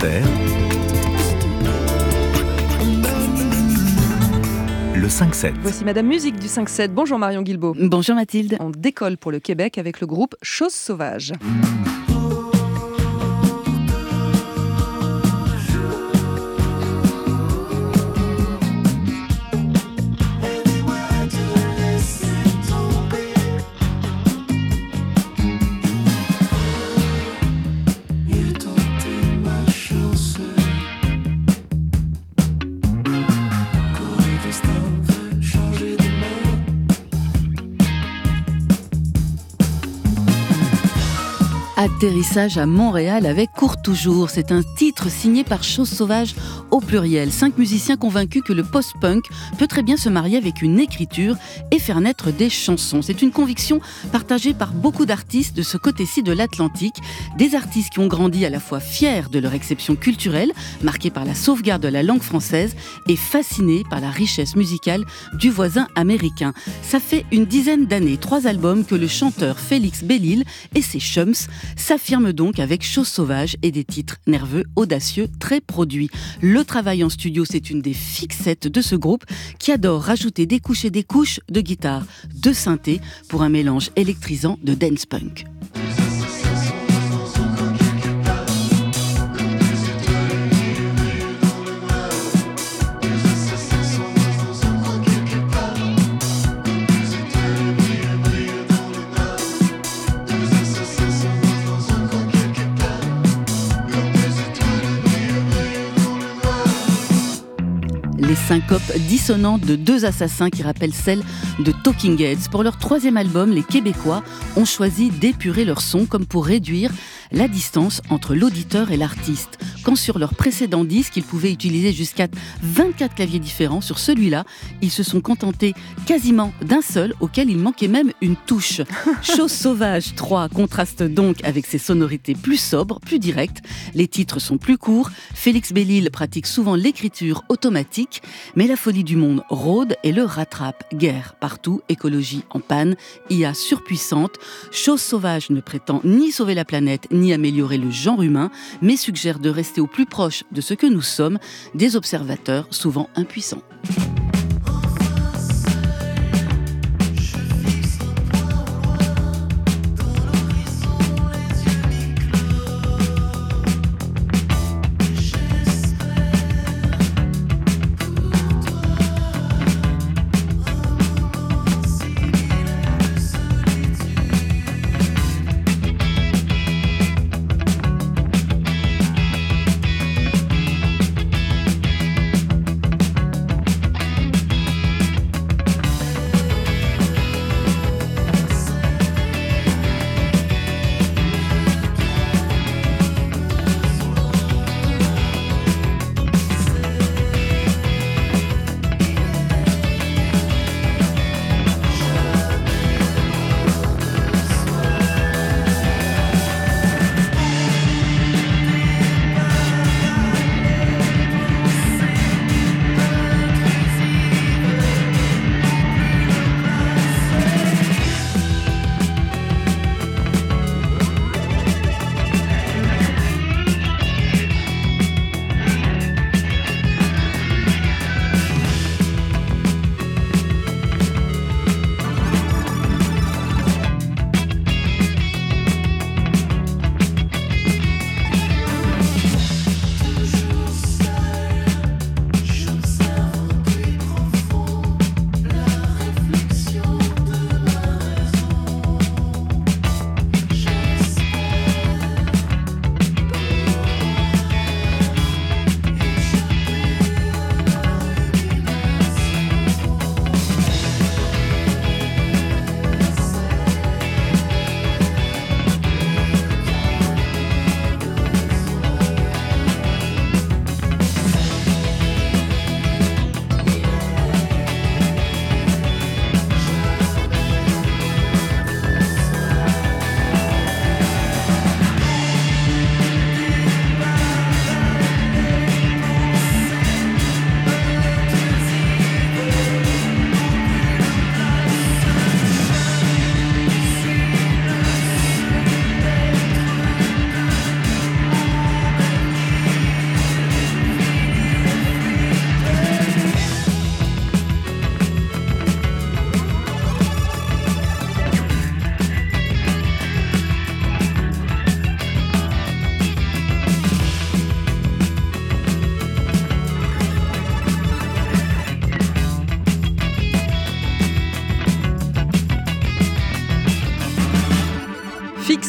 Inter, le 5-7. Voici Madame Musique du 5-7. Bonjour Marion Guilbault. Bonjour Mathilde. On décolle pour le Québec avec le groupe Chose Sauvage. Atterrissage à Montréal avec Court Toujours. C'est un titre signé par Chose Sauvage au pluriel. 5 musiciens convaincus que le post-punk peut très bien se marier avec une écriture et faire naître des chansons. C'est une conviction partagée par beaucoup d'artistes de ce côté-ci de l'Atlantique. Des artistes qui ont grandi à la fois fiers de leur exception culturelle, marquée par la sauvegarde de la langue française, et fascinés par la richesse musicale du voisin américain. Ça fait une dizaine d'années, 3 albums que le chanteur Félix Bellil et ses chums s'affirme donc avec Chose Sauvage et des titres nerveux, audacieux, très produits. Le travail en studio, c'est une des fixettes de ce groupe qui adore rajouter des couches et des couches de guitare, de synthé pour un mélange électrisant de dance punk. Les syncopes dissonantes de 2 assassins qui rappellent celles de Talking Heads. Pour leur 3e album, les Québécois ont choisi d'épurer leur son comme pour réduire la distance entre l'auditeur et l'artiste. Quand sur leur précédent disque, ils pouvaient utiliser jusqu'à 24 claviers différents, sur celui-là, ils se sont contentés quasiment d'un seul, auquel il manquait même une touche. Chose Sauvage 3 contraste donc avec ses sonorités plus sobres, plus directes. Les titres sont plus courts. Félix Bellil pratique souvent l'écriture automatique, mais la folie du monde rôde et le rattrape. Guerre partout, écologie en panne, IA surpuissante. Chose Sauvage ne prétend ni sauver la planète, ni améliorer le genre humain, mais suggère de rester au plus proche de ce que nous sommes, des observateurs souvent impuissants.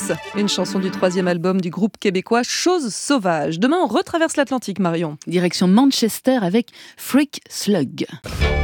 Fox, une chanson du 3e album du groupe québécois Chose Sauvage. Demain, on retraverse l'Atlantique, Marion. Direction Manchester avec Freak Slug.